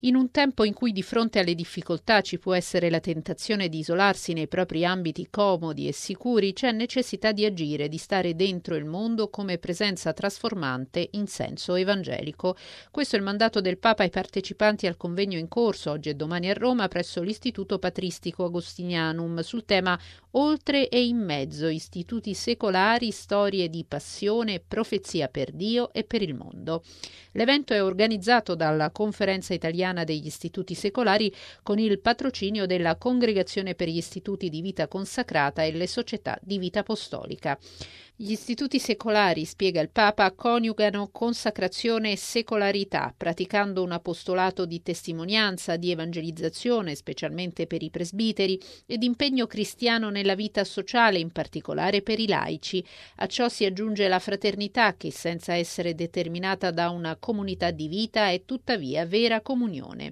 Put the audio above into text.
In un tempo in cui di fronte alle difficoltà ci può essere la tentazione di isolarsi nei propri ambiti comodi e sicuri, c'è necessità di agire, di stare dentro il mondo come presenza trasformante in senso evangelico. Questo è il mandato del Papa ai partecipanti al convegno in corso oggi e domani a Roma presso l'Istituto Patristico Agostinianum sul tema Oltre e in mezzo, istituti secolari, storie di passione e profezia per Dio e per il mondo. L'evento è organizzato dalla Conferenza Italiana degli Istituti Secolari con il patrocinio della Congregazione per gli Istituti di Vita Consacrata e le Società di Vita Apostolica. Gli istituti secolari, spiega il Papa, coniugano consacrazione e secolarità, praticando un apostolato di testimonianza, di evangelizzazione, specialmente per i presbiteri, ed impegno cristiano nella vita sociale, in particolare per i laici. A ciò si aggiunge la fraternità, che senza essere determinata da una comunità di vita è tuttavia vera comunione.